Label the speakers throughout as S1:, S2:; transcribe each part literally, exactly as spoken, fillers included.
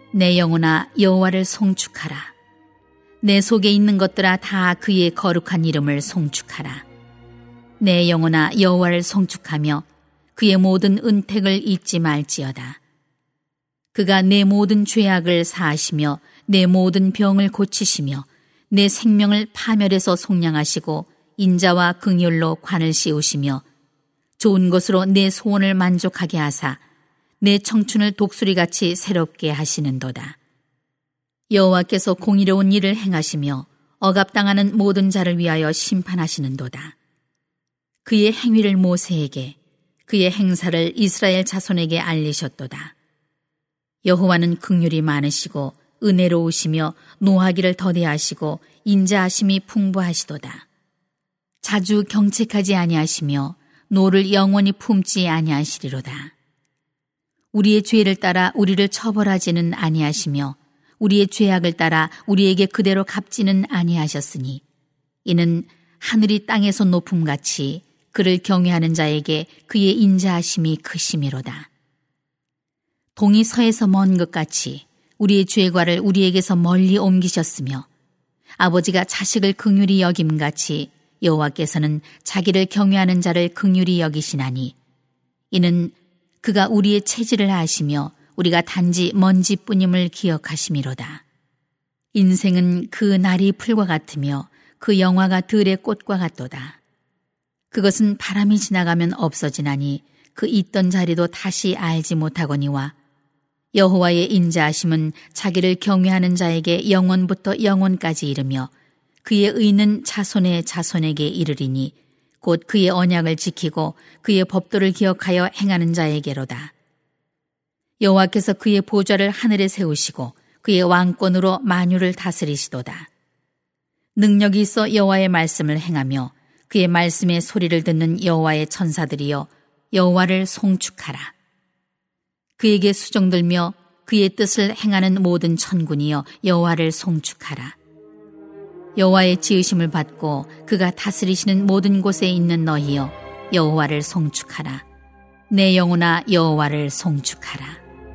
S1: 내 영혼아 여호와를 송축하라. 내 속에 있는 것들아 다 그의 거룩한 이름을 송축하라. 내 영혼아 여호와를 송축하며 그의 모든 은택을 잊지 말지어다. 그가 내 모든 죄악을 사하시며 내 모든 병을 고치시며 내 생명을 파멸해서 속량하시고 인자와 긍휼로 관을 씌우시며 좋은 것으로 내 소원을 만족하게 하사 내 청춘을 독수리같이 새롭게 하시는도다. 여호와께서 공의로운 일을 행하시며 억압당하는 모든 자를 위하여 심판하시는도다. 그의 행위를 모세에게 그의 행사를 이스라엘 자손에게 알리셨도다. 여호와는 긍휼이 많으시고 은혜로우시며 노하기를 더디하시고 인자하심이 풍부하시도다. 자주 경책하지 아니하시며 노를 영원히 품지 아니하시리로다. 우리의 죄를 따라 우리를 처벌하지는 아니하시며 우리의 죄악을 따라 우리에게 그대로 갚지는 아니하셨으니 이는 하늘이 땅에서 높음같이 그를 경외하는 자에게 그의 인자하심이 크심이로다. 동이 서에서 먼 것 같이 우리의 죄과를 우리에게서 멀리 옮기셨으며 아버지가 자식을 긍휼히 여김같이 여호와께서는 자기를 경외하는 자를 긍휼히 여기시나니 이는 그가 우리의 체질을 아시며 우리가 단지 먼지뿐임을 기억하심이로다. 인생은 그 날이 풀과 같으며 그 영화가 들의 꽃과 같도다. 그것은 바람이 지나가면 없어지나니 그 있던 자리도 다시 알지 못하거니와 여호와의 인자하심은 자기를 경외하는 자에게 영원부터 영원까지 이르며 그의 의는 자손의 자손에게 이르리니 곧 그의 언약을 지키고 그의 법도를 기억하여 행하는 자에게로다. 여호와께서 그의 보좌를 하늘에 세우시고 그의 왕권으로 만유를 다스리시도다. 능력이 있어 여호와의 말씀을 행하며 그의 말씀의 소리를 듣는 여호와의 천사들이여 여호와를 송축하라. 그에게 수종들며 그의 뜻을 행하는 모든 천군이여 여호와를 송축하라. 여호와의 지으심을 받고 그가 다스리시는 모든 곳에 있는 너희여 여호와를 송축하라. 내 영혼아 여호와를 송축하라.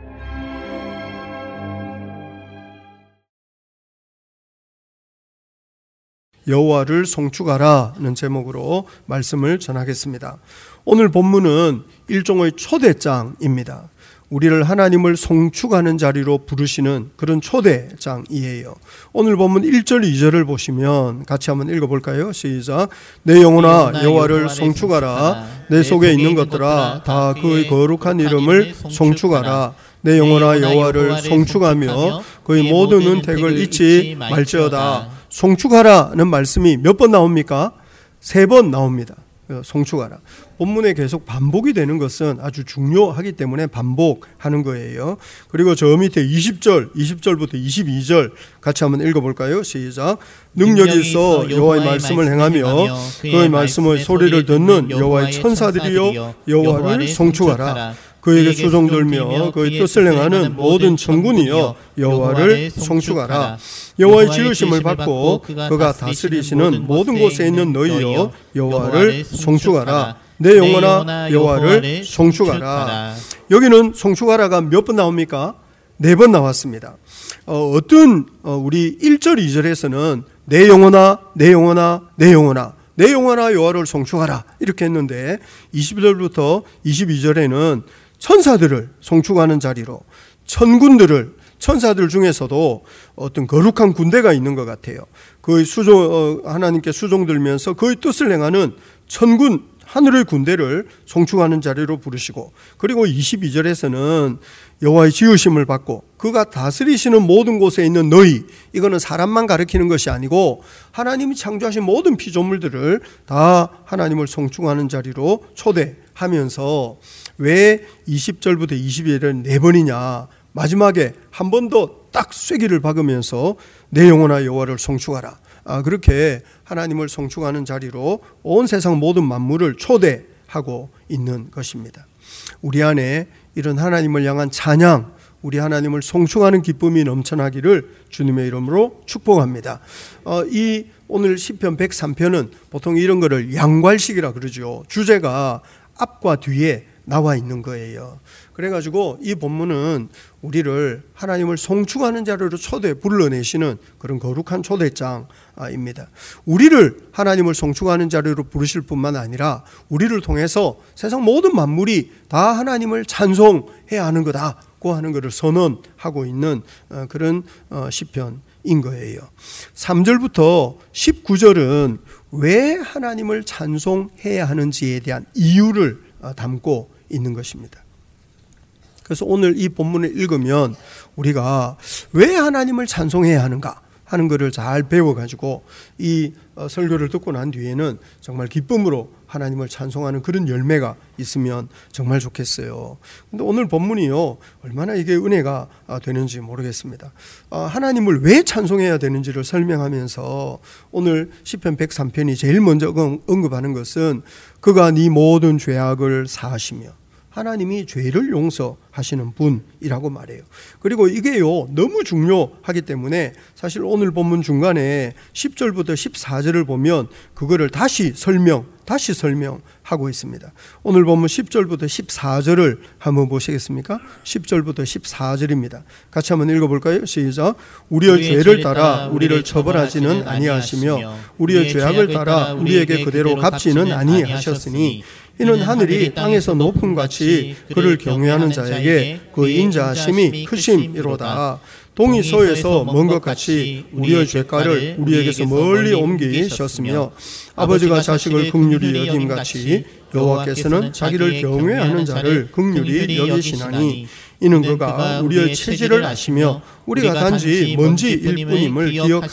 S2: 여호와를 송축하라는 제목으로 말씀을 전하겠습니다. 오늘 본문은 일종의 초대장입니다. 우리를 하나님을 송축하는 자리로 부르시는 그런 초대장이에요. 오늘 본문 일 절 이 절을 보시면 같이 한번 읽어볼까요? 시작. 내 영혼아 여호와를 송축하라. 내 속에 있는 것들아 다 그의 거룩한 이름을 송축하라. 내 영혼아 여호와를 송축하며 그의 모든 은택을 잊지 말지어다. 송축하라는 말씀이 몇 번 나옵니까? 세 번 나옵니다. 송축하라. 본문에 계속 반복이 되는 것은 아주 중요하기 때문에 반복하는 거예요. 그리고 저 밑에 이십 절, 이십 절부터 이십이 절 같이 한번 읽어볼까요? 시작. 능력이 있어 여호와의 말씀을 행하며 그의 말씀의 소리를 듣는 여호와의 천사들이여 여호와를 송축하라. 그에게 수종들며 그의 뜻을 행하는 모든 천군이여 여호와를 송축하라. 여호와의 지으심을 받고 그가 다스리시는 모든 곳에 있는 너희여 여호와를 송축하라. 내 영혼아 여호와를 송축하라. 여기는 송축하라가 몇 번 나옵니까? 네 번 나왔습니다. 어, 어떤 어, 우리 일 절 이 절에서는 내 영혼아 내 영혼아 내 영혼아 내 영혼아 여호와를 송축하라 이렇게 했는데 이십 절부터 이십이 절에는 천사들을 송축하는 자리로 천군들을 천사들 중에서도 어떤 거룩한 군대가 있는 것 같아요. 그의 수종 하나님께 수종들면서 그의 뜻을 행하는 천군 하늘의 군대를 송축하는 자리로 부르시고 그리고 이십이 절에서는 여호와의 지으심을 받고 그가 다스리시는 모든 곳에 있는 너희 이거는 사람만 가리키는 것이 아니고 하나님이 창조하신 모든 피조물들을 다 하나님을 송축하는 자리로 초대하면서 왜 이십 절부터 이십이 절은 네 번이냐 마지막에 한 번 더 딱 쐐기를 박으면서 내 영혼아 여호와를 송축하라. 아, 그렇게 하나님을 송축하는 자리로 온 세상 모든 만물을 초대하고 있는 것입니다. 우리 안에 이런 하나님을 향한 찬양, 우리 하나님을 송축하는 기쁨이 넘쳐나기를 주님의 이름으로 축복합니다. 어, 이 오늘 시편 백삼 편은 보통 이런 거를 양괄식이라 그러죠. 주제가 앞과 뒤에 나와 있는 거예요. 그래가지고 이 본문은 우리를 하나님을 송축하는 자리로 초대 불러내시는 그런 거룩한 초대장입니다. 우리를 하나님을 송축하는 자리로 부르실 뿐만 아니라 우리를 통해서 세상 모든 만물이 다 하나님을 찬송해야 하는 거다고 하는 것을 선언하고 있는 그런 시편인 거예요. 삼 절부터 십구 절은 왜 하나님을 찬송해야 하는지에 대한 이유를 담고 있는 것입니다. 그래서 오늘 이 본문을 읽으면 우리가 왜 하나님을 찬송해야 하는가 하는 것을 잘 배워가지고 이 설교를 듣고 난 뒤에는 정말 기쁨으로 하나님을 찬송하는 그런 열매가 있으면 정말 좋겠어요. 근데 오늘 본문이요, 얼마나 이게 은혜가 되는지 모르겠습니다. 하나님을 왜 찬송해야 되는지를 설명하면서 오늘 시편 백삼 편이 제일 먼저 언급하는 것은 그가 네 모든 죄악을 사하시며, 하나님이 죄를 용서하시는 분이라고 말해요. 그리고 이게요 너무 중요하기 때문에 사실 오늘 본문 중간에 십 절부터 십사 절을 보면 그거를 다시 설명 다시 설명하고 있습니다. 오늘 본문 십 절부터 십사 절을 한번 보시겠습니까? 십 절부터 십사 절입니다. 같이 한번 읽어볼까요? 시작. 우리의, 우리의 죄를 따라 우리를 처벌하지는 아니하시며 우리의 죄악을 따라 우리에게 그대로 갚지는 아니하셨으니 이는 하늘이 땅에서 높음 같이 그를 경외하는 자에게 그 인자하심이 크심이로다. 동이 서에서 먼 것 같이 우리의 죄가를 우리에게서 멀리 옮기셨으며 아버지가 자식을 긍휼히 여김같이 여호와께서는 자기를 경외하는 자를 긍휼히 여기시나니 이는 그가 우리의 체질을 아시며 우리가 단지 먼지일 뿐임을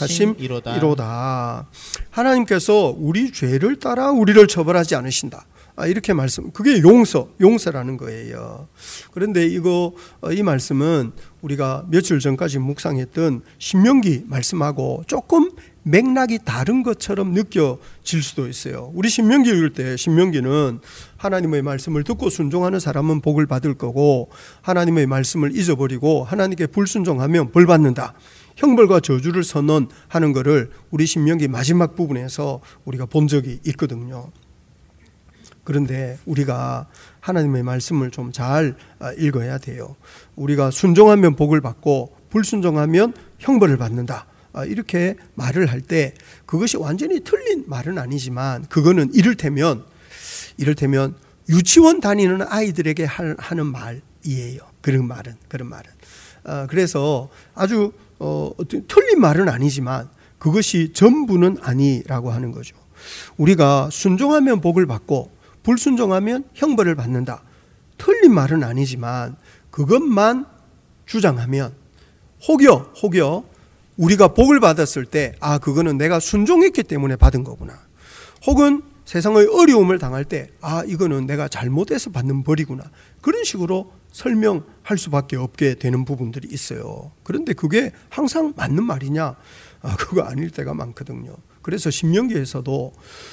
S2: 기억하심이로다. 하나님께서 우리 죄를 따라 우리를 처벌하지 않으신다. 아, 이렇게 말씀, 그게 용서, 용서라는 거예요. 그런데 이거, 이 말씀은 우리가 며칠 전까지 묵상했던 신명기 말씀하고 조금 맥락이 다른 것처럼 느껴질 수도 있어요. 우리 신명기 읽을 때 신명기는 하나님의 말씀을 듣고 순종하는 사람은 복을 받을 거고 하나님의 말씀을 잊어버리고 하나님께 불순종하면 벌 받는다. 형벌과 저주를 선언하는 것을 우리 신명기 마지막 부분에서 우리가 본 적이 있거든요. 그런데 우리가 하나님의 말씀을 좀 잘 읽어야 돼요. 우리가 순종하면 복을 받고 불순종하면 형벌을 받는다. 이렇게 말을 할 때 그것이 완전히 틀린 말은 아니지만 그거는 이를테면 이를테면 유치원 다니는 아이들에게 하는 말이에요. 그런 말은 그런 말은. 그래서 아주 어, 틀린 말은 아니지만 그것이 전부는 아니라고 하는 거죠. 우리가 순종하면 복을 받고 불순종하면 형벌을 받는다. 틀린 말은 아니지만 그것만 주장하면 혹여 혹여 우리가 복을 받았을 때 아 그거는 내가 순종했기 때문에 받은 거구나. 혹은 세상의 어려움을 당할 때 아 이거는 내가 잘못해서 받는 벌이구나. 그런 식으로 설명할 수밖에 없게 되는 부분들이 있어요. 그런데 그게 항상 맞는 말이냐? 아, 그거 아닐 때가 많거든요. 그래서 신명기에서도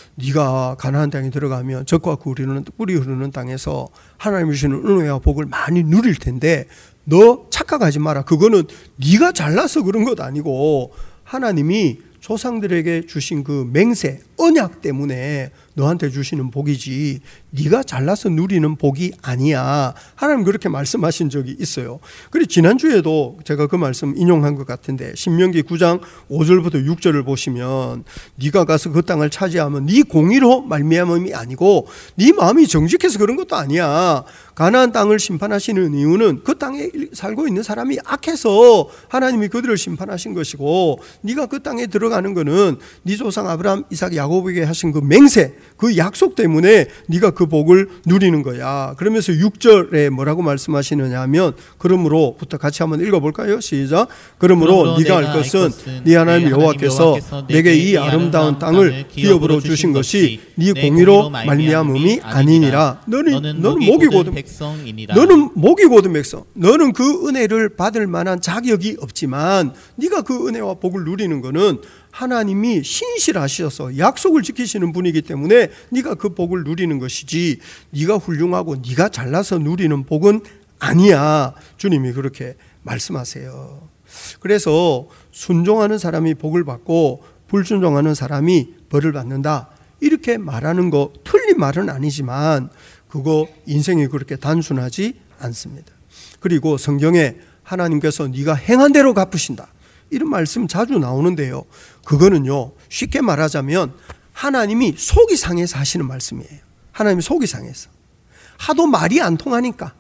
S2: 네가 가나안 땅에 들어가면 젖과 꿀이 흐르는, 꿀이 흐르는 땅에서 하나님이 주시는 은혜와 복을 많이 누릴 텐데 너 착각하지 마라. 그거는 네가 잘나서 그런 것 아니고 하나님이 조상들에게 주신 그 맹세, 언약 때문에 너한테 주시는 복이지 네가 잘나서 누리는 복이 아니야. 하나님 그렇게 말씀하신 적이 있어요. 그리고 지난주에도 제가 그 말씀 인용한 것 같은데 신명기 구 장 오 절부터 육 절을 보시면 네가 가서 그 땅을 차지하면 네 공의로 말미암음이 아니고 네 마음이 정직해서 그런 것도 아니야. 가나안 땅을 심판하시는 이유는 그 땅에 살고 있는 사람이 악해서 하나님이 그들을 심판하신 것이고 네가 그 땅에 들어가는 거는 네 조상 아브라함, 이삭, 야곱에게 하신 그 맹세, 그 약속 때문에 네가 그 복을 누리는 거야. 그러면서 육 절에 뭐라고 말씀하시느냐 하면 그러므로부터 같이 한번 읽어볼까요? 시작. 그러므로, 그러므로 네가 알 것은 네 하나님 여호와께서 내게 이 아름다운 땅을 기업으로 주신 것이 네 공의로 말미암음이 아니니라. 너는 너는 목이 고든 백성이니라. 너는 목이 고든 백성. 너는 그 은혜를 받을 만한 자격이 없지만 네가 그 은혜와 복을 누리는 것은 하나님이 신실하셔서 약속을 지키시는 분이기 때문에 네가 그 복을 누리는 것이지 네가 훌륭하고 네가 잘나서 누리는 복은 아니야. 주님이 그렇게 말씀하세요. 그래서 순종하는 사람이 복을 받고 불순종하는 사람이 벌을 받는다. 이렇게 말하는 거 틀린 말은 아니지만 그거 인생이 그렇게 단순하지 않습니다. 그리고 성경에 하나님께서 네가 행한 대로 갚으신다, 이런 말씀 자주 나오는데요, 그거는요 쉽게 말하자면 하나님이 속이 상해서 하시는 말씀이에요. 하나님이 속이 상해서 하도 말이 안 통하니까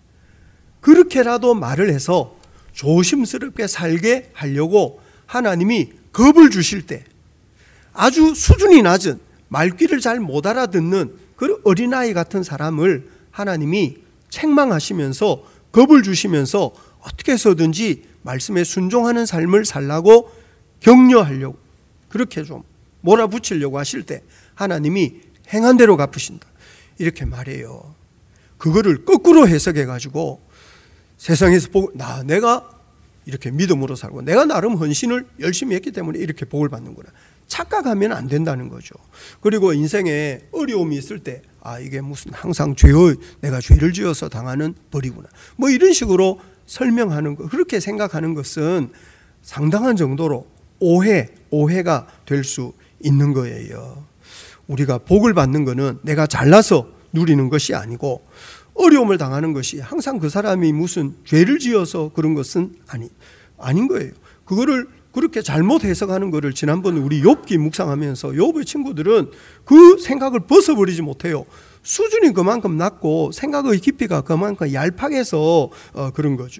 S2: 그렇게라도 말을 해서 조심스럽게 살게 하려고 하나님이 겁을 주실 때 아주 수준이 낮은 말귀를 잘 못 알아듣는 그 어린아이 같은 사람을 하나님이 책망하시면서 겁을 주시면서 어떻게 해서든지 말씀에 순종하는 삶을 살라고 격려하려고, 그렇게 좀 몰아붙이려고 하실 때 하나님이 행한 대로 갚으신다, 이렇게 말해요. 그거를 거꾸로 해석해가지고 세상에서 보고 나 내가 이렇게 믿음으로 살고 내가 나름 헌신을 열심히 했기 때문에 이렇게 복을 받는구나, 착각하면 안 된다는 거죠. 그리고 인생에 어려움이 있을 때 아 이게 무슨 항상 죄의 내가 죄를 지어서 당하는 벌이구나, 뭐 이런 식으로 설명하는 거, 그렇게 생각하는 것은 상당한 정도로 오해, 오해가 될 수 있는 거예요. 우리가 복을 받는 거는 내가 잘나서 누리는 것이 아니고 어려움을 당하는 것이 항상 그 사람이 무슨 죄를 지어서 그런 것은 아니, 아닌 거예요. 그거를 그렇게 잘못 해석하는 것을 지난번 우리 욥기 묵상하면서 욥의 친구들은 그 생각을 벗어버리지 못해요. 수준이 그만큼 낮고 생각의 깊이가 그만큼 얄팍해서 어, 그런 거죠.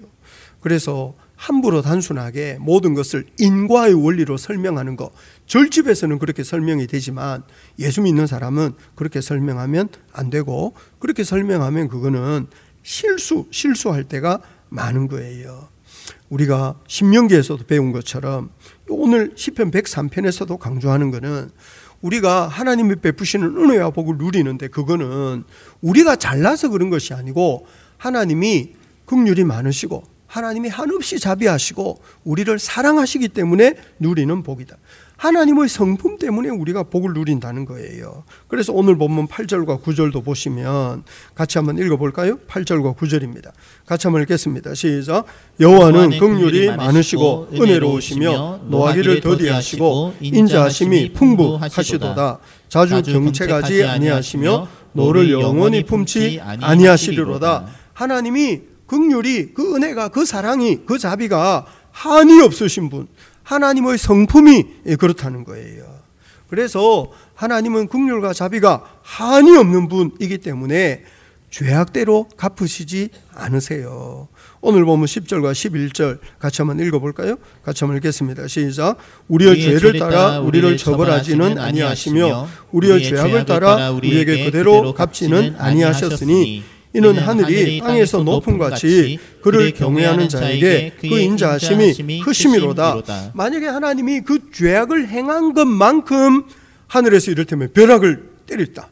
S2: 그래서 함부로 단순하게 모든 것을 인과의 원리로 설명하는 거, 절집에서는 그렇게 설명이 되지만 예수 믿는 사람은 그렇게 설명하면 안 되고, 그렇게 설명하면 그거는 실수, 실수할 때가 많은 거예요. 우리가 신명기에서도 배운 것처럼 오늘 시편 백삼 편에서도 강조하는 것은 우리가 하나님이 베푸시는 은혜와 복을 누리는데 그거는 우리가 잘나서 그런 것이 아니고 하나님이 긍휼이 많으시고 하나님이 한없이 자비하시고 우리를 사랑하시기 때문에 누리는 복이다. 하나님의 성품 때문에 우리가 복을 누린다는 거예요. 그래서 오늘 본문 팔 절과 구 절도 보시면 같이 한번 읽어볼까요? 팔 절과 구 절입니다. 같이 한번 읽겠습니다. 시작. 여호와는 긍휼이 많으시고 은혜로우시며 노하기를 더디하시고 인자하심이 풍부하시도다. 자주 경책하지 아니하시며 노를 영원히 품지 아니하시리로다. 하나님이 긍휼이, 그 은혜가, 그 사랑이, 그 자비가 한이 없으신 분, 하나님의 성품이 그렇다는 거예요. 그래서 하나님은 긍휼과 자비가 한이 없는 분이기 때문에 죄악대로 갚으시지 않으세요. 오늘 보면 십 절과 십일 절 같이 한번 읽어볼까요? 같이 한번 읽겠습니다. 시작. 우리의, 우리의 죄를 따라 우리를 처벌하지는 아니하시며 우리의 죄악을 따라 우리에게 그대로 갚지는 아니하셨으니 이는 하늘이 땅에서 높음 같이 그를 경외하는 자에게 그 인자하심이 크심이로다. 만약에 하나님이 그 죄악을 행한 것만큼 하늘에서 이를테면 벼락을 때렸다,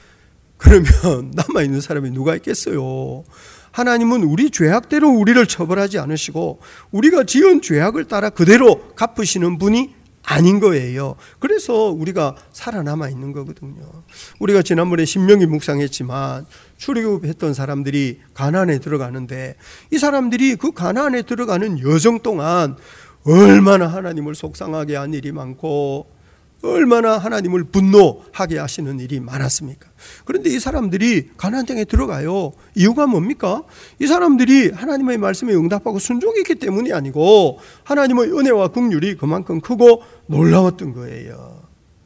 S2: 그러면 남아있는 사람이 누가 있겠어요? 하나님은 우리 죄악대로 우리를 처벌하지 않으시고 우리가 지은 죄악을 따라 그대로 갚으시는 분이 아닌 거예요. 그래서 우리가 살아남아 있는 거거든요. 우리가 지난번에 신명기 묵상했지만 출애굽했던 사람들이 가나안에 들어가는데 이 사람들이 그 가나안에 들어가는 여정 동안 얼마나 하나님을 속상하게 한 일이 많고 얼마나 하나님을 분노하게 하시는 일이 많았습니까? 그런데 이 사람들이 가나안 땅에 들어가요. 이유가 뭡니까? 이 사람들이 하나님의 말씀에 응답하고 순종했기 때문이 아니고 하나님의 은혜와 긍휼이 그만큼 크고 놀라웠던 거예요.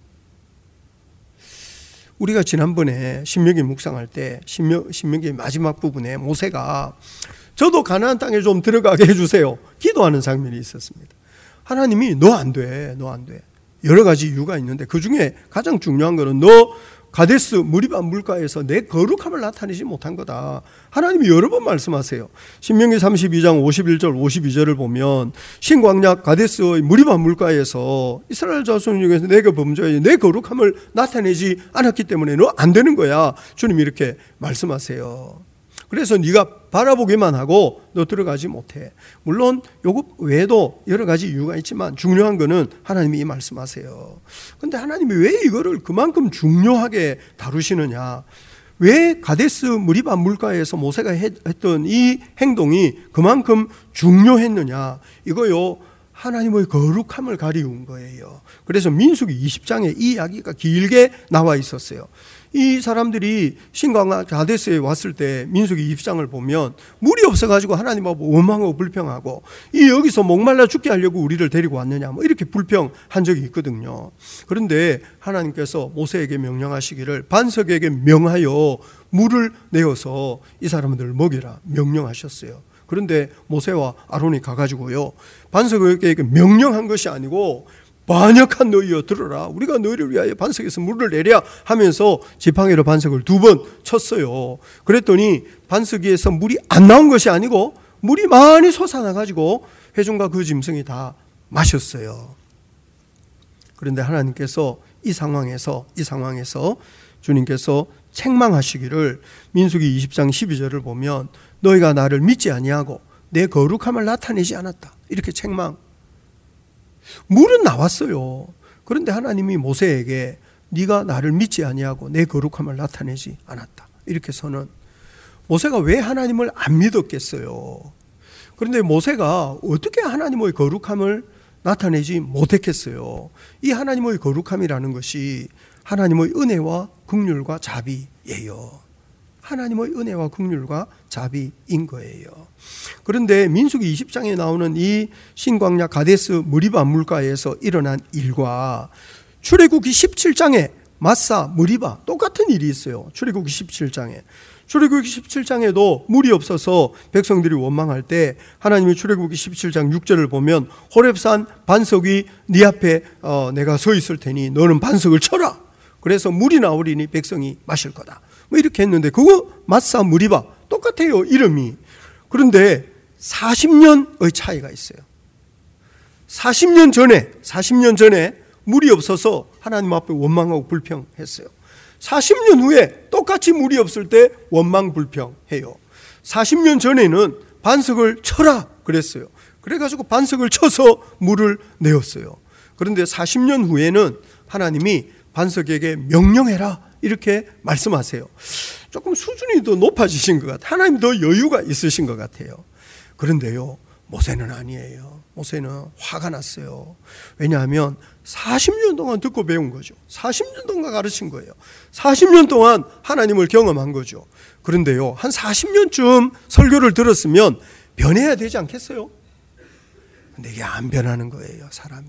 S2: 우리가 지난번에 신명기 묵상할 때 신명, 신명기 마지막 부분에 모세가 저도 가나안 땅에 좀 들어가게 해주세요 기도하는 장면이 있었습니다. 하나님이 너 안 돼, 너 안 돼. 여러 가지 이유가 있는데 그 중에 가장 중요한 것은 너 가데스 무리바 물가에서 내 거룩함을 나타내지 못한 거다. 하나님이 여러 번 말씀하세요. 신명기 삼십이 장 오십일 절 오십이 절을 보면 신광야 가데스의 무리바 물가에서 이스라엘 자손 중에서 내가 범죄하여 내 거룩함을 나타내지 않았기 때문에 너 안 되는 거야. 주님이 이렇게 말씀하세요. 그래서 네가 바라보기만 하고 너 들어가지 못해. 물론 요것 외에도 여러 가지 이유가 있지만 중요한 거는 하나님이 이 말씀하세요. 그런데 하나님이 왜 이거를 그만큼 중요하게 다루시느냐? 왜 가데스 무리바 물가에서 모세가 했던 이 행동이 그만큼 중요했느냐? 이거요, 하나님의 거룩함을 가리운 거예요. 그래서 민수기 이십 장에 이 이야기가 길게 나와 있었어요. 이 사람들이 신광야 가데스에 왔을 때 민수기 이십 장을 보면 물이 없어가지고 하나님하고 원망하고 불평하고, 이 여기서 목말라 죽게 하려고 우리를 데리고 왔느냐 뭐 이렇게 불평한 적이 있거든요. 그런데 하나님께서 모세에게 명령하시기를 반석에게 명하여 물을 내어서 이 사람들을 먹이라 명령하셨어요. 그런데 모세와 아론이 가가지고요, 반석에게 명령한 것이 아니고 반역한 너희여 들어라, 우리가 너희를 위하여 반석에서 물을 내랴 하면서 지팡이로 반석을 두 번 쳤어요. 그랬더니 반석 위에서 물이 안 나온 것이 아니고 물이 많이 솟아나가지고 회중과 그 짐승이 다 마셨어요. 그런데 하나님께서 이 상황에서 이 상황에서 주님께서 책망하시기를 민수기 이십 장 십이 절을 보면 너희가 나를 믿지 아니하고 내 거룩함을 나타내지 않았다, 이렇게 책망. 물은 나왔어요. 그런데 하나님이 모세에게 네가 나를 믿지 아니하고 내 거룩함을 나타내지 않았다, 이렇게 선언. 모세가 왜 하나님을 안 믿었겠어요? 그런데 모세가 어떻게 하나님의 거룩함을 나타내지 못했겠어요? 이 하나님의 거룩함이라는 것이 하나님의 은혜와 긍휼과 자비예요. 하나님의 은혜와 긍휼과 자비인 거예요. 그런데 민수기 이십 장에 나오는 이 신광야 가데스 머리바 물가에서 일어난 일과 출애굽기 십칠 장에 마사 머리바 똑같은 일이 있어요. 출애굽기 십칠 장에 출애굽기 십칠 장에도 물이 없어서 백성들이 원망할 때 하나님이 출애굽기 십칠 장 육 절을 보면 호렙산 반석이 네 앞에 어, 내가 서 있을 테니 너는 반석을 쳐라, 그래서 물이 나오리니 백성이 마실 거다, 뭐 이렇게 했는데 그거 마사 머리바 똑같아요, 이름이. 그런데 사십 년의 차이가 있어요. 사십 년 전에 사십 년 전에 물이 없어서 하나님 앞에 원망하고 불평했어요. 사십 년 후에 똑같이 물이 없을 때 원망 불평해요. 사십 년 전에는 반석을 쳐라 그랬어요. 그래가지고 반석을 쳐서 물을 내었어요. 그런데 사십 년 후에는 하나님이 반석에게 명령해라 이렇게 말씀하세요. 조금 수준이 더 높아지신 것 같아요. 하나님 더 여유가 있으신 것 같아요. 그런데요, 모세는 아니에요. 모세는 화가 났어요. 왜냐하면 사십 년 동안 듣고 배운 거죠. 사십 년 동안 가르친 거예요. 사십 년 동안 하나님을 경험한 거죠. 그런데요, 한 사십 년쯤 설교를 들었으면 변해야 되지 않겠어요? 근데 이게 안 변하는 거예요, 사람이.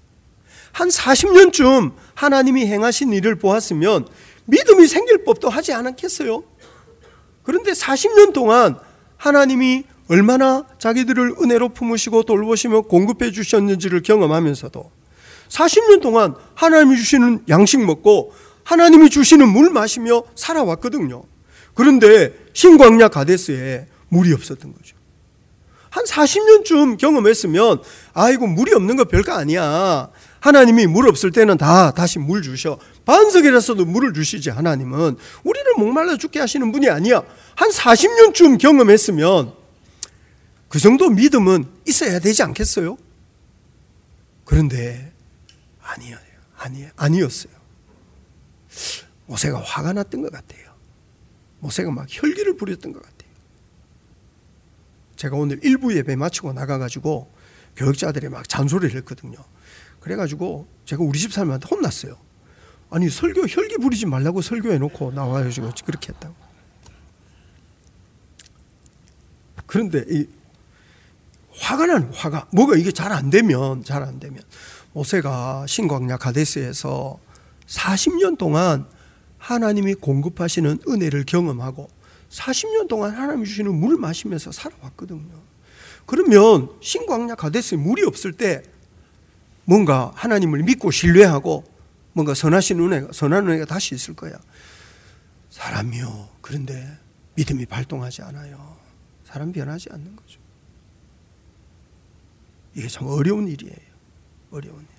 S2: 한 사십 년쯤 하나님이 행하신 일을 보았으면 믿음이 생길 법도 하지 않았겠어요? 그런데 사십 년 동안 하나님이 얼마나 자기들을 은혜로 품으시고 돌보시며 공급해 주셨는지를 경험하면서도 사십 년 동안 하나님이 주시는 양식 먹고 하나님이 주시는 물 마시며 살아왔거든요. 그런데 신광야 가데스에 물이 없었던 거죠. 한 사십 년쯤 경험했으면 아이고 물이 없는 거 별거 아니야. 하나님이 물 없을 때는 다 다시 물 주셔. 반석이라서도 물을 주시지. 하나님은 우리를 목말라 죽게 하시는 분이 아니야. 한 사십 년쯤 경험했으면 그 정도 믿음은 있어야 되지 않겠어요? 그런데 아니에요. 아니, 아니었어요. 모세가 화가 났던 것 같아요. 모세가 막 혈기를 부렸던 것 같아요. 제가 오늘 일부 예배 마치고 나가가지고 교육자들이 막 잔소리를 했거든요. 그래가지고 제가 우리 집 사람한테 혼났어요. 아니 설교 혈기 부리지 말라고 설교해놓고 나와가지고 그렇게 했다고. 그런데 이 화가 나는 화가 뭐가 이게 잘 안 되면 잘 안 되면 모세가 신광야 가데스에서 사십 년 동안 하나님이 공급하시는 은혜를 경험하고 사십 년 동안 하나님이 주시는 물을 마시면서 살아왔거든요. 그러면 신광야 가데스에 물이 없을 때 뭔가 하나님을 믿고 신뢰하고 뭔가 선하신 은혜가, 선한 은혜가 다시 있을 거야. 사람이요. 그런데 믿음이 발동하지 않아요. 사람 변하지 않는 거죠. 이게 참 어려운 일이에요. 어려운 일.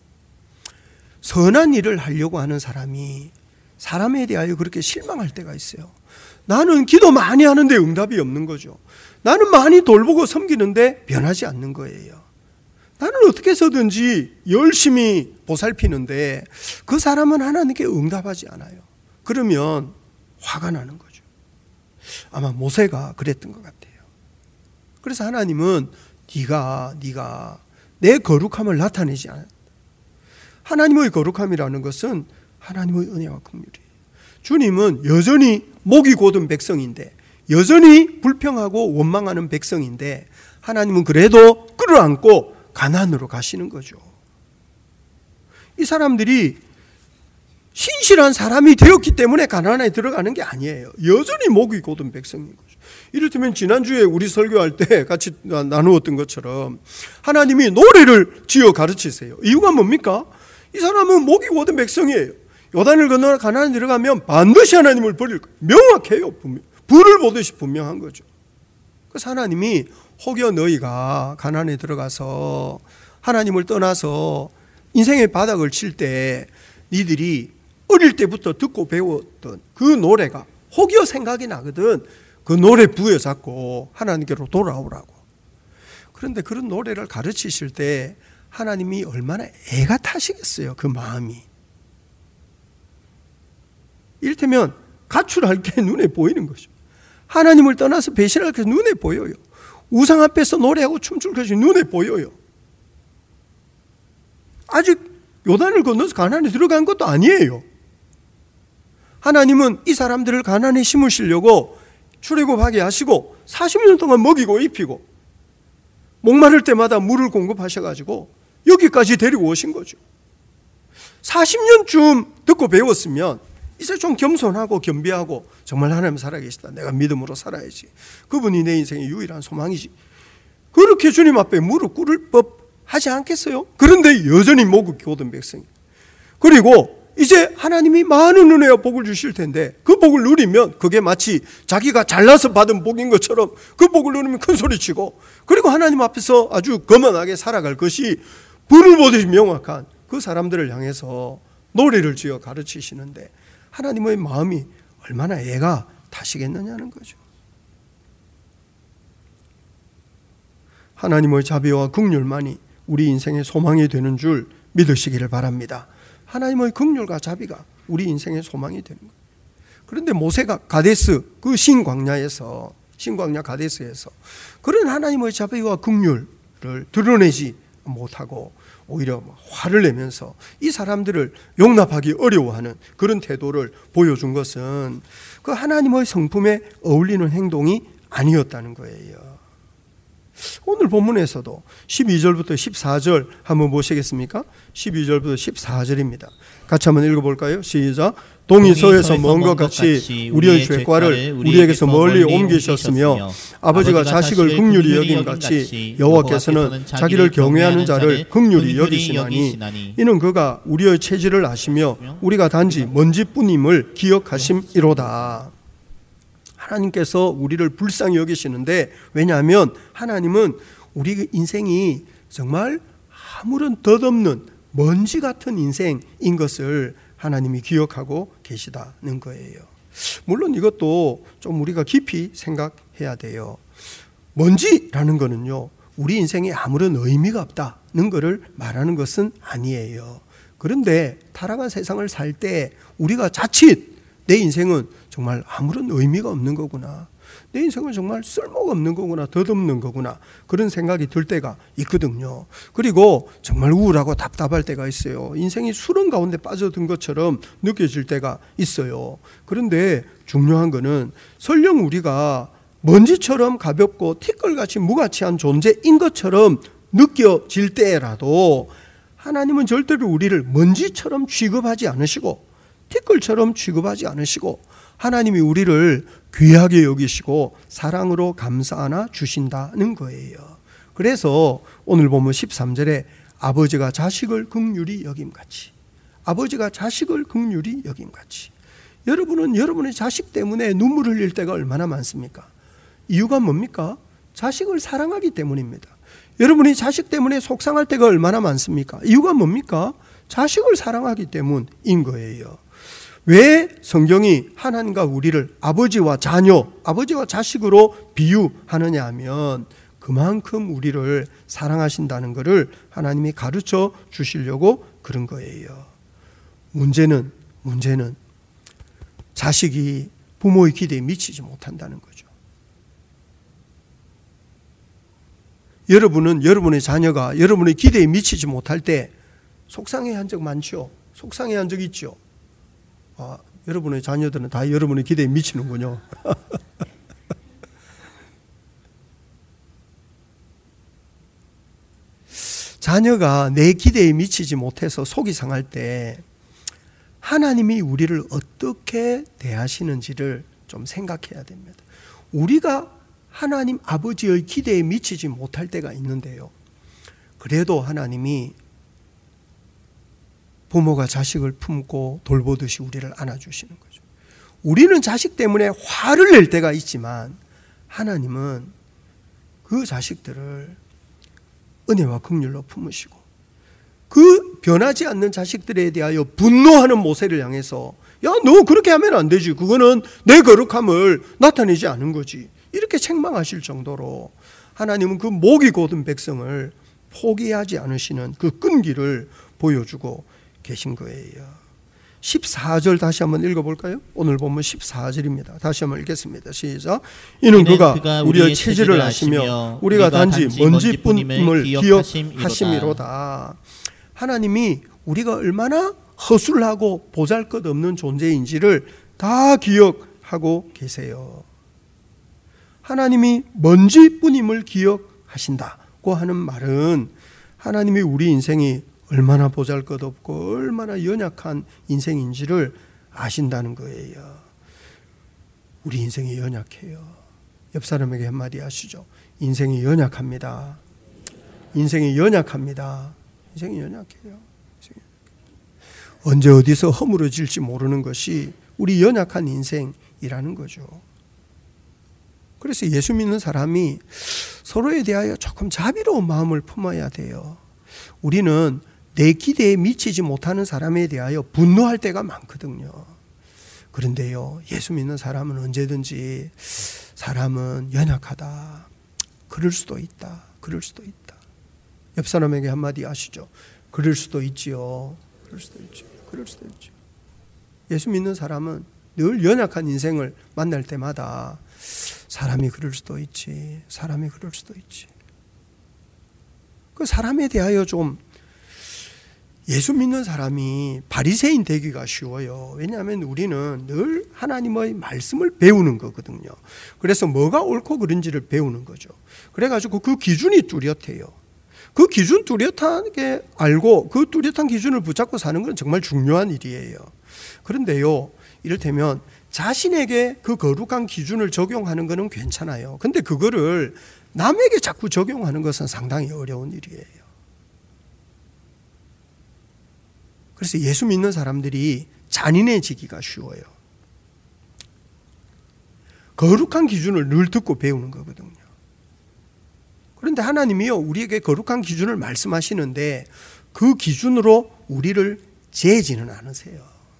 S2: 선한 일을 하려고 하는 사람이 사람에 대하여 그렇게 실망할 때가 있어요. 나는 기도 많이 하는데 응답이 없는 거죠. 나는 많이 돌보고 섬기는데 변하지 않는 거예요. 나는 어떻게 해서든지 열심히 보살피는데 그 사람은 하나님께 응답하지 않아요. 그러면 화가 나는 거죠. 아마 모세가 그랬던 것 같아요. 그래서 하나님은 네가 네가 내 거룩함을 나타내지 않아요. 하나님의 거룩함이라는 것은 하나님의 은혜와 긍휼이에요. 주님은 여전히 목이 곧은 백성인데, 여전히 불평하고 원망하는 백성인데, 하나님은 그래도 끌어안고 가나안으로 가시는 거죠. 이 사람들이 신실한 사람이 되었기 때문에 가나안에 들어가는 게 아니에요. 여전히 목이 곧은 백성인 거죠. 이를테면 지난주에 우리 설교할 때 같이 나누었던 것처럼 하나님이 노래를 지어 가르치세요. 이유가 뭡니까? 이 사람은 목이 곧은 백성이에요. 요단을 건너 가나안에 들어가면 반드시 하나님을 버릴 거예요. 명확해요. 분명. 불을 보듯이 분명한 거죠. 그래서 하나님이 혹여 너희가 가나안에 들어가서 하나님을 떠나서 인생의 바닥을 칠 때 니들이 어릴 때부터 듣고 배웠던 그 노래가 혹여 생각이 나거든 그 노래 부여잡고 하나님께로 돌아오라고. 그런데 그런 노래를 가르치실 때 하나님이 얼마나 애가 타시겠어요. 그 마음이. 이를테면 가출할 게 눈에 보이는 거죠. 하나님을 떠나서 배신할 게 눈에 보여요. 우상 앞에서 노래하고 춤출 것이 눈에 보여요. 아직 요단을 건너서 가나안에 들어간 것도 아니에요. 하나님은 이 사람들을 가나안에 심으시려고 출애굽하게 하시고 사십 년 동안 먹이고 입히고 목마를 때마다 물을 공급하셔가지고 여기까지 데리고 오신 거죠. 사십 년쯤 듣고 배웠으면 이제 좀 겸손하고 겸비하고 정말 하나님 살아계시다. 내가 믿음으로 살아야지. 그분이 내 인생의 유일한 소망이지. 그렇게 주님 앞에 무릎 꿇을 법 하지 않겠어요? 그런데 여전히 목이 곧은 백성이. 그리고 이제 하나님이 많은 은혜와 복을 주실 텐데 그 복을 누리면 그게 마치 자기가 잘나서 받은 복인 것처럼 그 복을 누리면 큰 소리치고 그리고 하나님 앞에서 아주 거만하게 살아갈 것이 불을 보듯이 명확한 그 사람들을 향해서 노래를 지어 가르치시는데 하나님의 마음이 얼마나 애가 타시겠느냐는 거죠. 하나님의 자비와 긍휼만이 우리 인생의 소망이 되는 줄 믿으시기를 바랍니다. 하나님의 긍휼과 자비가 우리 인생의 소망이 되는 거예요. 그런데 모세가 가데스 그 신광야에서 신광야 가데스에서 그런 하나님의 자비와 긍휼을 드러내지 못하고 오히려 화를 내면서 이 사람들을 용납하기 어려워하는 그런 태도를 보여준 것은 그 하나님의 성품에 어울리는 행동이 아니었다는 거예요. 오늘 본문에서도 십이 절부터 십사 절 한번 보시겠습니까? 십이 절부터 십사 절입니다. 같이 한번 읽어볼까요? 시작. 동이 서에서 먼 것 같이 우리의 죄과를 우리에게서 멀리 옮기셨으며 아버지가 자식을 긍휼히 여김 같이 여호와께서는 자기를 경외하는 자를 긍휼히 여기시나니 이는 그가 우리의 체질을 아시며 우리가 단지 먼지뿐임을 기억하심이로다. 하나님께서 우리를 불쌍히 여기시는데 왜냐하면 하나님은 우리 인생이 정말 아무런 덧없는 먼지 같은 인생인 것을 하나님이 기억하고 계시다는 거예요. 물론 이것도 좀 우리가 깊이 생각해야 돼요. 먼지라는 거는요, 우리 인생에 아무런 의미가 없다는 것을 말하는 것은 아니에요. 그런데 타락한 세상을 살 때 우리가 자칫 내 인생은 정말 아무런 의미가 없는 거구나. 내 인생은 정말 쓸모가 없는 거구나. 덧없는 거구나. 그런 생각이 들 때가 있거든요. 그리고 정말 우울하고 답답할 때가 있어요. 인생이 수렁 가운데 빠져든 것처럼 느껴질 때가 있어요. 그런데 중요한 거는 설령 우리가 먼지처럼 가볍고 티끌같이 무가치한 존재인 것처럼 느껴질 때라도 하나님은 절대로 우리를 먼지처럼 취급하지 않으시고 티끌처럼 취급하지 않으시고 하나님이 우리를 귀하게 여기시고 사랑으로 감싸 안아 주신다는 거예요. 그래서 오늘 보면 십삼 절에 아버지가 자식을 긍휼히 여김같이, 아버지가 자식을 긍휼히 여김같이. 여러분은 여러분의 자식 때문에 눈물을 흘릴 때가 얼마나 많습니까? 이유가 뭡니까? 자식을 사랑하기 때문입니다. 여러분이 자식 때문에 속상할 때가 얼마나 많습니까? 이유가 뭡니까? 자식을 사랑하기 때문인 거예요. 왜 성경이 하나님과 우리를 아버지와 자녀, 아버지와 자식으로 비유하느냐 하면 그만큼 우리를 사랑하신다는 것을 하나님이 가르쳐 주시려고 그런 거예요. 문제는 문제는 자식이 부모의 기대에 미치지 못한다는 거죠. 여러분은 여러분의 자녀가 여러분의 기대에 미치지 못할 때 속상해한 적 많죠? 속상해한 적 있죠? 아, 여러분의 자녀들은 다 여러분의 기대에 미치는군요. 자녀가 내 기대에 미치지 못해서 속이 상할 때 하나님이 우리를 어떻게 대하시는지를 좀 생각해야 됩니다. 우리가 하나님 아버지의 기대에 미치지 못할 때가 있는데요. 그래도 하나님이 부모가 자식을 품고 돌보듯이 우리를 안아주시는 거죠. 우리는 자식 때문에 화를 낼 때가 있지만 하나님은 그 자식들을 은혜와 긍휼로 품으시고 그 변하지 않는 자식들에 대하여 분노하는 모세를 향해서 야, 너 그렇게 하면 안 되지. 그거는 내 거룩함을 나타내지 않은 거지. 이렇게 책망하실 정도로 하나님은 그 목이 곧은 백성을 포기하지 않으시는 그 끈기를 보여주고 계신 거예요. 십사 절 다시 한번 읽어볼까요? 오늘 보면 십사 절입니다. 다시 한번 읽겠습니다. 시작. 이는 그가, 그가 우리의 체질을 아시며 우리가 단지 먼지뿐임을 기억하심이로다. 하나님이 우리가 얼마나 허술하고 보잘것없는 존재인지를 다 기억하고 계세요. 하나님이 먼지뿐임을 기억하신다고 하는 말은 하나님이 우리 인생이 얼마나 보잘것없고 얼마나 연약한 인생인지를 아신다는 거예요. 우리 인생이 연약해요. 옆 사람에게 한마디 하시죠. 인생이 연약합니다. 인생이 연약합니다. 인생이 연약해요. 언제 어디서 허물어질지 모르는 것이 우리 연약한 인생이라는 거죠. 그래서 예수 믿는 사람이 서로에 대하여 조금 자비로운 마음을 품어야 돼요. 우리는 내 기대에 미치지 못하는 사람에 대하여 분노할 때가 많거든요. 그런데요, 예수 믿는 사람은 언제든지 사람은 연약하다. 그럴 수도 있다. 그럴 수도 있다. 옆 사람에게 한마디 하시죠. 그럴 수도 있지요. 그럴 수도 있죠. 그럴 수도 있죠. 예수 믿는 사람은 늘 연약한 인생을 만날 때마다 사람이 그럴 수도 있지. 사람이 그럴 수도 있지. 그 사람에 대하여 좀 예수 믿는 사람이 바리새인 되기가 쉬워요. 왜냐하면 우리는 늘 하나님의 말씀을 배우는 거거든요. 그래서 뭐가 옳고 그른지를 배우는 거죠. 그래가지고 그 기준이 뚜렷해요. 그 기준 뚜렷하게 알고 그 뚜렷한 기준을 붙잡고 사는 건 정말 중요한 일이에요. 그런데요, 이를테면 자신에게 그 거룩한 기준을 적용하는 것은 괜찮아요. 근데 그거를 남에게 자꾸 적용하는 것은 상당히 어려운 일이에요. 그래서 예수 믿는 사람들이 잔인해지기가 쉬워요. 거룩한 기준을 늘 듣고 배우는 거거든요. 그런데 하나님이요, 우리에게 거룩한 기준을 말씀하시는데 그 기준으로 우리를 재지는 않으세요.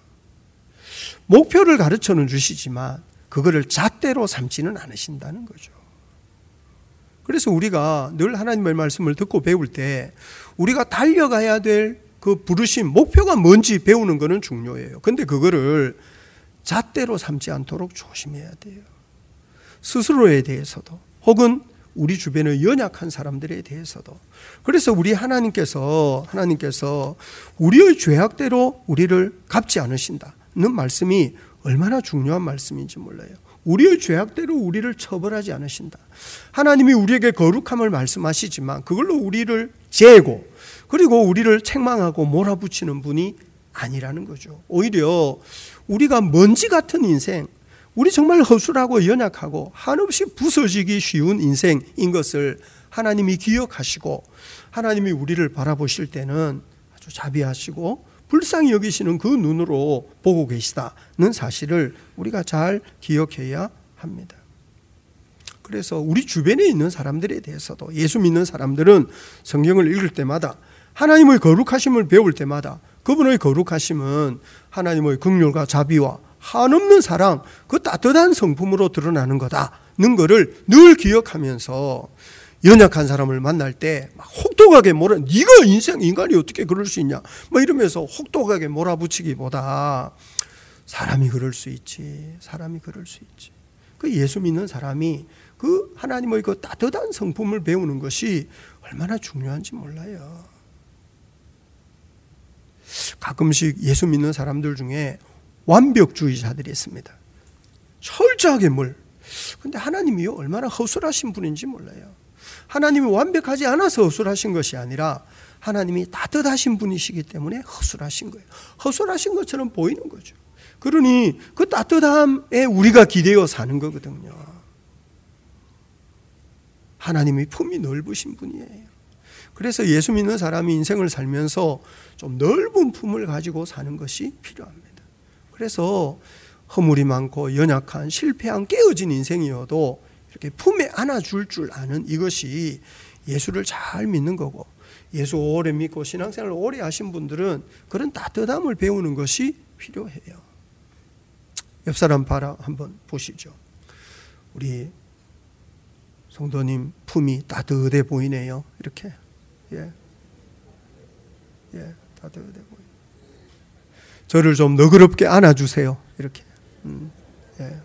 S2: 목표를 가르쳐는 주시지만 그거를 잣대로 삼지는 않으신다는 거죠. 그래서 우리가 늘 하나님의 말씀을 듣고 배울 때 우리가 달려가야 될 그 부르심, 목표가 뭔지 배우는 것은 중요해요. 근데 그거를 잣대로 삼지 않도록 조심해야 돼요. 스스로에 대해서도 혹은 우리 주변의 연약한 사람들에 대해서도. 그래서 우리 하나님께서 하나님께서 우리의 죄악대로 우리를 갚지 않으신다는 말씀이 얼마나 중요한 말씀인지 몰라요. 우리의 죄악대로 우리를 처벌하지 않으신다. 하나님이 우리에게 거룩함을 말씀하시지만 그걸로 우리를 재고 그리고 우리를 책망하고 몰아붙이는 분이 아니라는 거죠. 오히려 우리가 먼지 같은 인생, 우리 정말 허술하고 연약하고 한없이 부서지기 쉬운 인생인 것을 하나님이 기억하시고 하나님이 우리를 바라보실 때는 아주 자비하시고 불쌍히 여기시는 그 눈으로 보고 계시다는 사실을 우리가 잘 기억해야 합니다. 그래서 우리 주변에 있는 사람들에 대해서도 예수 믿는 사람들은 성경을 읽을 때마다 하나님의 거룩하심을 배울 때마다 그분의 거룩하심은 하나님의 긍휼과 자비와 한없는 사랑, 그 따뜻한 성품으로 드러나는 거다는 것을 늘 기억하면서 연약한 사람을 만날 때 막 혹독하게 몰아, 네가 인생 인간이 어떻게 그럴 수 있냐 뭐 이러면서 혹독하게 몰아붙이기보다 사람이 그럴 수 있지, 사람이 그럴 수 있지. 그 예수 믿는 사람이 그 하나님의 그 따뜻한 성품을 배우는 것이 얼마나 중요한지 몰라요. 가끔씩 예수 믿는 사람들 중에 완벽주의자들이 있습니다. 철저하게 뭘. 근데 하나님이요 얼마나 허술하신 분인지 몰라요. 하나님이 완벽하지 않아서 허술하신 것이 아니라 하나님이 따뜻하신 분이시기 때문에 허술하신 거예요. 허술하신 것처럼 보이는 거죠. 그러니 그 따뜻함에 우리가 기대어 사는 거거든요. 하나님이 품이 넓으신 분이에요. 그래서 예수 믿는 사람이 인생을 살면서 좀 넓은 품을 가지고 사는 것이 필요합니다. 그래서 허물이 많고 연약한 실패한 깨어진 인생이어도 이렇게 품에 안아줄 줄 아는 이것이 예수를 잘 믿는 거고, 예수 오래 믿고 신앙생활을 오래 하신 분들은 그런 따뜻함을 배우는 것이 필요해요. 옆 사람 바라 한번 보시죠. 우리 성도님 품이 따뜻해 보이네요. 이렇게 예, 예, 따뜻해 보이. 저를 좀 너그럽게 안아주세요. 이렇게. 음, 예.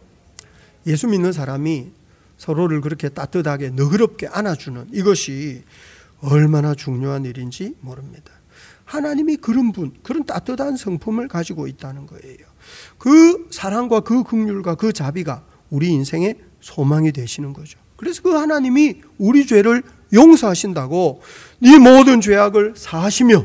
S2: 예수 믿는 사람이 서로를 그렇게 따뜻하게 너그럽게 안아주는 이것이 얼마나 중요한 일인지 모릅니다. 하나님이 그런 분, 그런 따뜻한 성품을 가지고 있다는 거예요. 그 사랑과 그 긍휼과 그 자비가 우리 인생의 소망이 되시는 거죠. 그래서 그 하나님이 우리 죄를 용서하신다고 네 모든 죄악을 사하시며,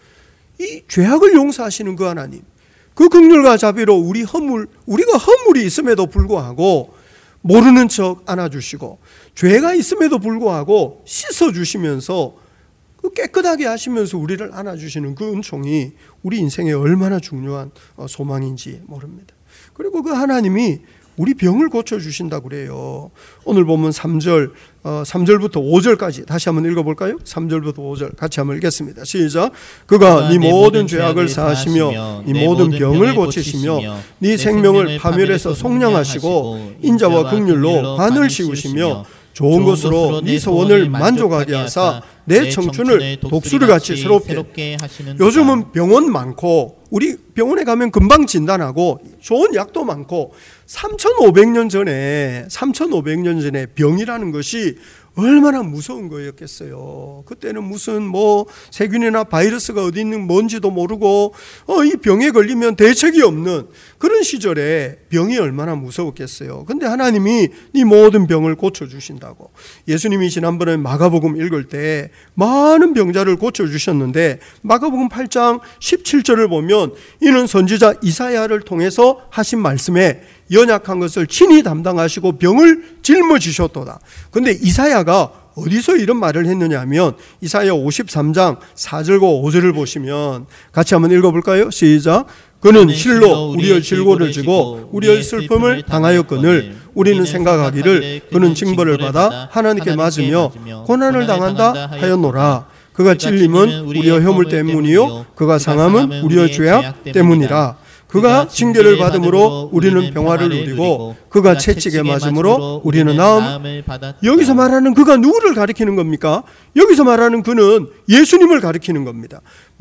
S2: 이 죄악을 용서하시는 그 하나님, 그 긍휼과 자비로 우리 허물, 우리가 허물이 있음에도 불구하고 모르는 척 안아주시고 죄가 있음에도 불구하고 씻어주시면서 그 깨끗하게 하시면서 우리를 안아주시는 그 은총이 우리 인생에 얼마나 중요한 소망인지 모릅니다. 그리고 그 하나님이 우리 병을 고쳐주신다고 그래요. 오늘 보면 삼 절, 어, 삼 절부터 오 절까지 다시 한번 읽어볼까요? 삼 절부터 오 절 같이 한번 읽겠습니다. 시작. 그가 네 모든 죄악을 사하시며 네 모든 병을 고치시며 네 생명을 파멸해서 속량하시고 인자와 긍휼로 관을 씌우시며 좋은 것으로 네 소원을 만족하게 하사 내 청춘을 독수리같이 새롭게. 요즘은 병원 많고 우리 병원에 가면 금방 진단하고 좋은 약도 많고 삼천오백 년 전에 삼천오백 년 전에 병이라는 것이 얼마나 무서운 거였겠어요. 그때는 무슨 뭐 세균이나 바이러스가 어디 있는 뭔지도 모르고 어, 이 병에 걸리면 대책이 없는 그런 시절에 병이 얼마나 무서웠겠어요. 근데 하나님이 이 모든 병을 고쳐주신다고. 예수님이 지난번에 마가복음 읽을 때 많은 병자를 고쳐주셨는데 마가복음 팔 장 십칠 절을 보면 이는 선지자 이사야를 통해서 하신 말씀에 연약한 것을 친히 담당하시고 병을 짊어지셨도다. 근데 이사야가 어디서 이런 말을 했느냐 하면 이사야 오십삼 장 사 절과 오 절을 보시면 같이 한번 읽어볼까요? 시작. 그는 실로 우리의 질고를 지고 우리의 슬픔을 당하였거늘 우리는 생각하기를 그는 징벌을 받아 하나님께 맞으며 고난을 당한다 하였노라. 그가 찔림은 우리의 허물 때문이요 그가 상함은 우리의 죄악 때문이라. 그가 징계를 받음으로 우리는 평화를 누리고 그가 채찍에 맞음으로 우리는 나음. 여기서 말하는 그가 누구를 가리키는 겁니까? 여기서 말하는 그는 예수님을 가리키는 겁니다.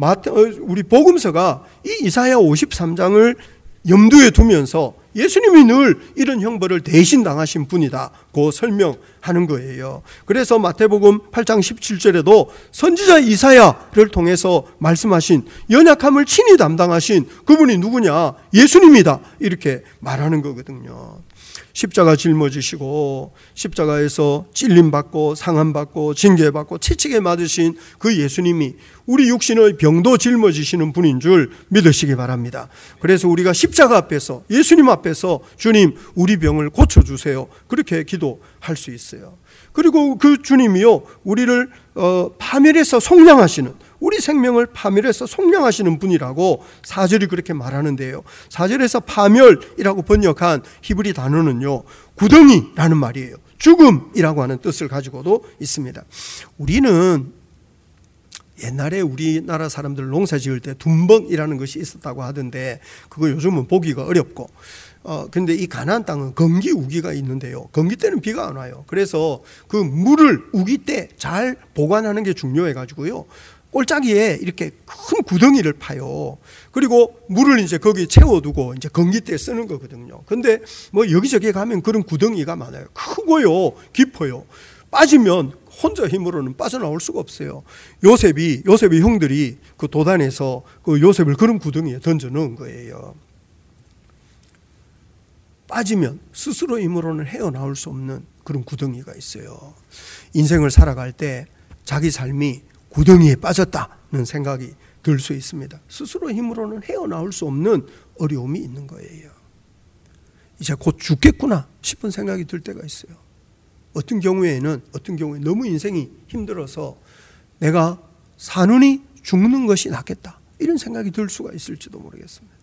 S2: 우리 복음서가 이 이사야 오십삼 장을 염두에 두면서 예수님이 늘 이런 형벌을 대신 당하신 분이다고 설명하는 거예요. 그래서 마태복음 팔 장 십칠 절에도 선지자 이사야를 통해서 말씀하신 연약함을 친히 담당하신 그분이 누구냐? 예수님이다. 이렇게 말하는 거거든요. 십자가 짊어지시고 십자가에서 찔림받고 상함받고 징계받고 채찍에 맞으신 그 예수님이 우리 육신의 병도 짊어지시는 분인 줄 믿으시기 바랍니다. 그래서 우리가 십자가 앞에서 예수님 앞에서 주님 우리 병을 고쳐주세요 그렇게 기도할 수 있어요. 그리고 그 주님이요 우리를 어, 파멸해서 속량하시는, 우리 생명을 파멸해서 속량하시는 분이라고 사 절이 그렇게 말하는데요. 사 절에서 파멸이라고 번역한 히브리 단어는요 구덩이라는 말이에요. 죽음이라고 하는 뜻을 가지고도 있습니다. 우리는 옛날에 우리나라 사람들 농사 지을 때 둔벙이라는 것이 있었다고 하던데 그거 요즘은 보기가 어렵고 어, 근데 이 가나안 땅은 건기 우기가 있는데요. 건기 때는 비가 안 와요. 그래서 그 물을 우기 때 잘 보관하는 게 중요해 가지고요. 꼴짜기에 이렇게 큰 구덩이를 파요. 그리고 물을 이제 거기 채워두고 이제 건기대에 쓰는 거거든요. 근데 뭐 여기저기 가면 그런 구덩이가 많아요. 크고요, 깊어요. 빠지면 혼자 힘으로는 빠져나올 수가 없어요. 요셉이, 요셉의 형들이 그 도단에서 그 요셉을 그런 구덩이에 던져 넣은 거예요. 빠지면 스스로 힘으로는 헤어나올 수 없는 그런 구덩이가 있어요. 인생을 살아갈 때 자기 삶이 구덩이에 빠졌다는 생각이 들 수 있습니다. 스스로 힘으로는 헤어나올 수 없는 어려움이 있는 거예요. 이제 곧 죽겠구나 싶은 생각이 들 때가 있어요. 어떤 경우에는 어떤 경우에 너무 인생이 힘들어서 내가 사느니 죽는 것이 낫겠다 이런 생각이 들 수가 있을지도 모르겠습니다.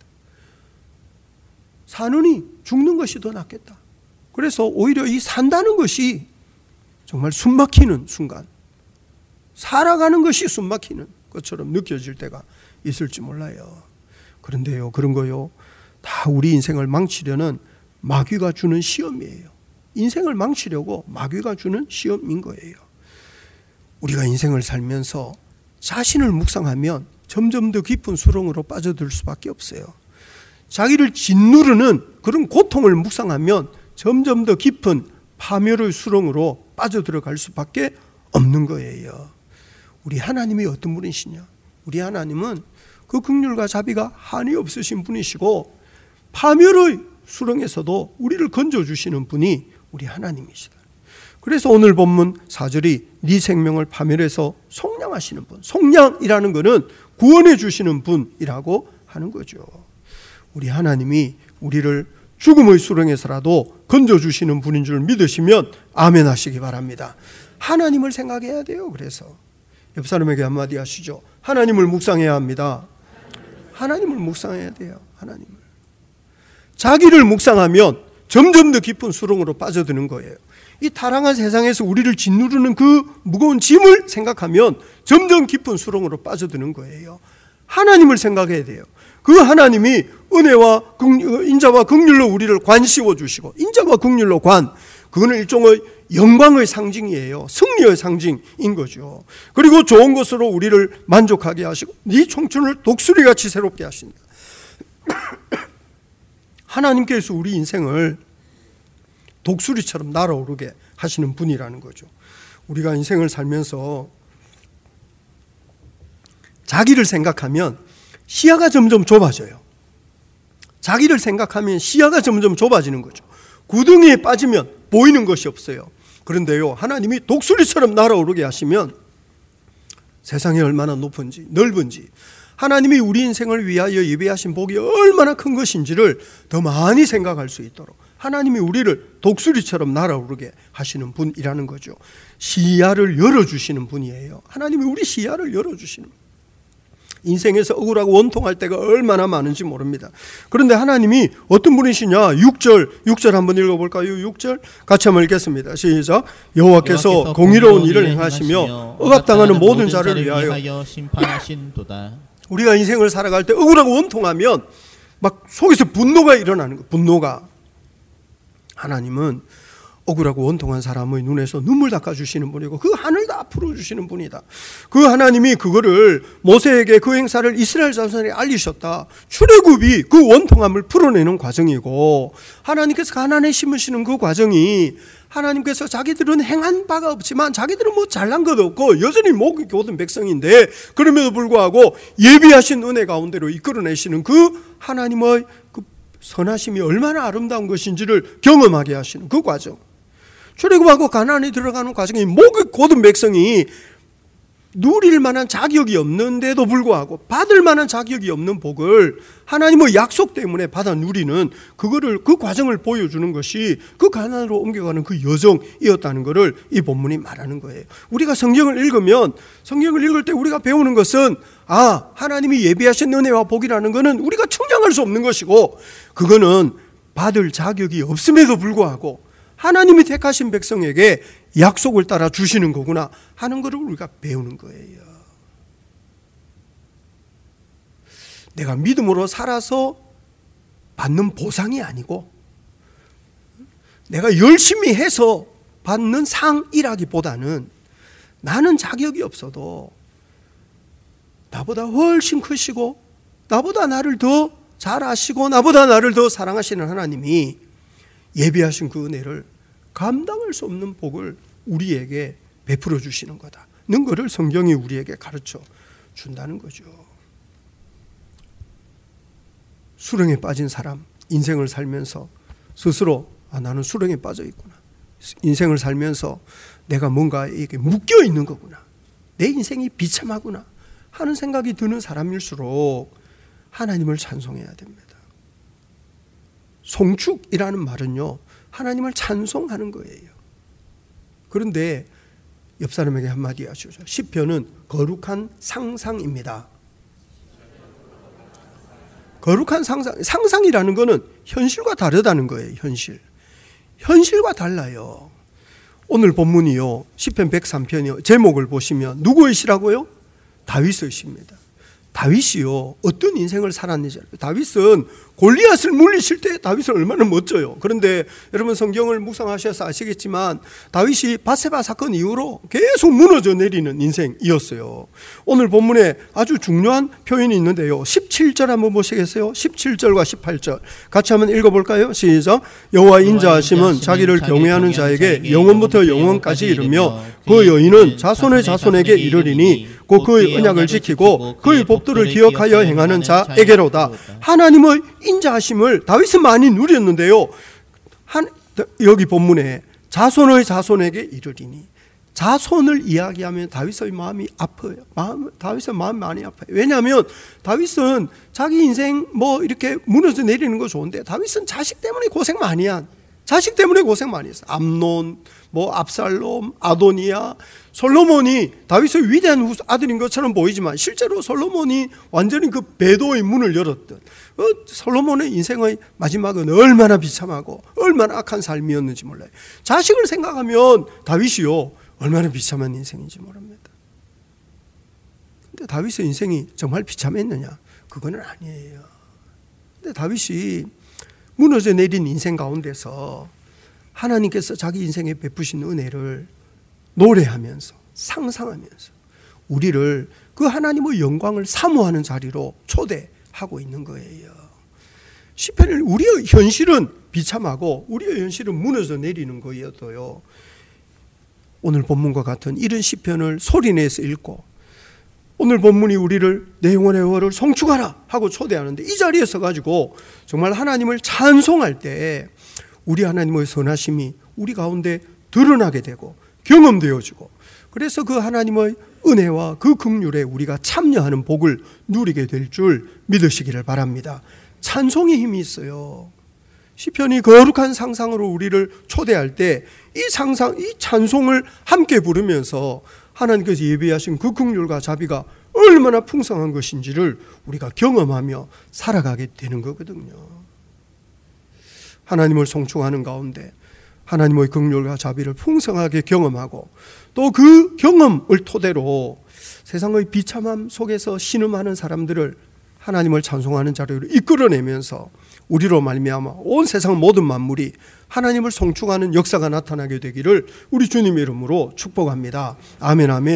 S2: 사느니 죽는 것이 더 낫겠다. 그래서 오히려 이 산다는 것이 정말 숨막히는 순간, 살아가는 것이 숨막히는 것처럼 느껴질 때가 있을지 몰라요. 그런데요, 그런 거요, 다 우리 인생을 망치려는 마귀가 주는 시험이에요. 인생을 망치려고 마귀가 주는 시험인 거예요. 우리가 인생을 살면서 자신을 묵상하면 점점 더 깊은 수렁으로 빠져들 수밖에 없어요. 자기를 짓누르는 그런 고통을 묵상하면 점점 더 깊은 파멸의 수렁으로 빠져들어갈 수밖에 없는 거예요. 우리 하나님이 어떤 분이시냐? 우리 하나님은 그 긍휼과 자비가 한이 없으신 분이시고 파멸의 수렁에서도 우리를 건져주시는 분이 우리 하나님이시다. 그래서 오늘 본문 사 절이 네 생명을 파멸해서 속량하시는 분, 속량이라는 것은 구원해 주시는 분이라고 하는 거죠. 우리 하나님이 우리를 죽음의 수렁에서라도 건져주시는 분인 줄 믿으시면 아멘 하시기 바랍니다. 하나님을 생각해야 돼요. 그래서 옆 사람에게 한마디 하시죠. 하나님을 묵상해야 합니다. 하나님을 묵상해야 돼요. 하나님을. 자기를 묵상하면 점점 더 깊은 수렁으로 빠져드는 거예요. 이 타락한 세상에서 우리를 짓누르는 그 무거운 짐을 생각하면 점점 깊은 수렁으로 빠져드는 거예요. 하나님을 생각해야 돼요. 그 하나님이 은혜와 인자와 긍휼로 우리를 관씌워 주시고, 인자와 긍휼로 관, 그거는 일종의 영광의 상징이에요. 승리의 상징인 거죠. 그리고 좋은 것으로 우리를 만족하게 하시고 네 청춘을 독수리같이 새롭게 하신다. 하나님께서 우리 인생을 독수리처럼 날아오르게 하시는 분이라는 거죠. 우리가 인생을 살면서 자기를 생각하면 시야가 점점 좁아져요. 자기를 생각하면 시야가 점점 좁아지는 거죠. 구덩이에 빠지면 보이는 것이 없어요. 그런데요, 하나님이 독수리처럼 날아오르게 하시면 세상이 얼마나 높은지, 넓은지, 하나님이 우리 인생을 위하여 예비하신 복이 얼마나 큰 것인지를 더 많이 생각할 수 있도록 하나님이 우리를 독수리처럼 날아오르게 하시는 분이라는 거죠. 시야를 열어주시는 분이에요. 하나님이 우리 시야를 열어주시는 분. 인생에서 억울하고 원통할 때가 얼마나 많은지 모릅니다. 그런데 하나님이 어떤 분이시냐? 육 절, 육 절 한번 읽어볼까요? 육 절 같이 한번 읽겠습니다. 시작. 여호와께서 공의로운 일을 행하시며 억압당하는 모든 자를 위하여
S3: 심판하신도다.
S2: 우리가 인생을 살아갈 때 억울하고 원통하면 막 속에서 분노가 일어나는 거예요. 분노가. 하나님은 억울하고 원통한 사람의 눈에서 눈물 닦아주시는 분이고 그 하늘 다 풀어주시는 분이다. 그 하나님이 그거를 모세에게 그 행사를 이스라엘 자손에 알리셨다. 출애굽이 그 원통함을 풀어내는 과정이고, 하나님께서 가나안에 심으시는 그 과정이, 하나님께서 자기들은 행한 바가 없지만 자기들은 뭐 잘난 것 없고 여전히 목이 곧은 백성인데 그럼에도 불구하고 예비하신 은혜 가운데로 이끌어내시는 그 하나님의 그 선하심이 얼마나 아름다운 것인지를 경험하게 하시는 그 과정. 출애굽하고 가나안에 들어가는 과정이 목이 곧은 백성이 누릴 만한 자격이 없는데도 불구하고 받을 만한 자격이 없는 복을 하나님의 약속 때문에 받아 누리는 그거를, 그 과정을 보여주는 것이 그 가나안으로 옮겨가는 그 여정이었다는 것을 이 본문이 말하는 거예요. 우리가 성경을 읽으면, 성경을 읽을 때 우리가 배우는 것은, 아, 하나님이 예비하신 은혜와 복이라는 것은 우리가 측량할 수 없는 것이고 그거는 받을 자격이 없음에도 불구하고 하나님이 택하신 백성에게 약속을 따라 주시는 거구나 하는 것을 우리가 배우는 거예요. 내가 믿음으로 살아서 받는 보상이 아니고 내가 열심히 해서 받는 상이라기보다는 나는 자격이 없어도 나보다 훨씬 크시고 나보다 나를 더 잘 아시고 나보다 나를 더 사랑하시는 하나님이 예비하신 그 은혜를 감당할 수 없는 복을 우리에게 베풀어 주시는 거다는 것을 성경이 우리에게 가르쳐 준다는 거죠. 수렁에 빠진 사람, 인생을 살면서 스스로 아, 나는 수렁에 빠져 있구나. 인생을 살면서 내가 뭔가 이게 묶여 있는 거구나. 내 인생이 비참하구나 하는 생각이 드는 사람일수록 하나님을 찬송해야 됩니다. 송축이라는 말은요, 하나님을 찬송하는 거예요. 그런데 옆 사람에게 한마디 하시죠. 시편은 거룩한 상상입니다. 거룩한 상상, 상상이라는 것은 현실과 다르다는 거예요. 현실. 현실과 달라요. 오늘 본문이요, 시편 백삼 편이요, 제목을 보시면 누구의 시라고요? 다윗의 시입니다. 다윗이요, 어떤 인생을 살았는지 알아요. 다윗은 골리앗을 물리칠 때 다윗은 얼마나 멋져요. 그런데 여러분 성경을 묵상하셔서 아시겠지만 다윗이 밧세바 사건 이후로 계속 무너져 내리는 인생이었어요. 오늘 본문에 아주 중요한 표현이 있는데요, 십칠 절 한번 보시겠어요? 십칠 절과 십팔 절 같이 한번 읽어볼까요? 시작. 여호와 인자하심은 자기를 경외하는 자에게 영원부터 영원까지 이르며 그 여인은 자손의 자손에게 이르리니 곧 그의 언약을 지키고 그의 법도를 기억하여 행하는 자에게로다. 하나님의 인자하심을 다윗은 많이 누렸는데요, 한, 여기 본문에 자손의 자손에게 이르리니, 자손을 이야기하면 다윗의 마음이 아파요. 마음, 다윗의 마음이 많이 아파요. 왜냐하면 다윗은 자기 인생 뭐 이렇게 무너져 내리는 거 좋은데 다윗은 자식 때문에 고생 많이 한, 자식 때문에 고생 많이 했어요. 암논, 뭐 압살롬, 아도니아, 솔로몬이 다윗의 위대한 아들인 것처럼 보이지만 실제로 솔로몬이 완전히 그 배도의 문을 열었던 어, 솔로몬의 인생의 마지막은 얼마나 비참하고 얼마나 악한 삶이었는지 몰라요. 자식을 생각하면 다윗이요, 얼마나 비참한 인생인지 모릅니다. 근데 다윗의 인생이 정말 비참했느냐? 그거는 아니에요. 근데 다윗이 무너져 내린 인생 가운데서 하나님께서 자기 인생에 베푸신 은혜를 노래하면서 상상하면서 우리를 그 하나님의 영광을 사모하는 자리로 초대하고 있는 거예요. 시편은 우리의 현실은 비참하고 우리의 현실은 무너져 내리는 거여도요, 오늘 본문과 같은 이런 시편을 소리내서 읽고 오늘 본문이 우리를 내 영혼의 여호와를 송축하라 하고 초대하는데, 이 자리에 서가지고 정말 하나님을 찬송할 때 우리 하나님의 선하심이 우리 가운데 드러나게 되고 경험되어지고, 그래서 그 하나님의 은혜와 그 긍휼에 우리가 참여하는 복을 누리게 될 줄 믿으시기를 바랍니다. 찬송의 힘이 있어요. 시편이 거룩한 상상으로 우리를 초대할 때 이 상상, 이 찬송을 함께 부르면서 하나님께서 예비하신 그 긍휼과 자비가 얼마나 풍성한 것인지를 우리가 경험하며 살아가게 되는 거거든요. 하나님을 송축하는 가운데 하나님의 긍휼과 자비를 풍성하게 경험하고 또 그 경험을 토대로 세상의 비참함 속에서 신음하는 사람들을 하나님을 찬송하는 자리로 이끌어내면서 우리로 말미암아 온 세상 모든 만물이 하나님을 송축하는 역사가 나타나게 되기를 우리 주님의 이름으로 축복합니다. 아멘, 아멘.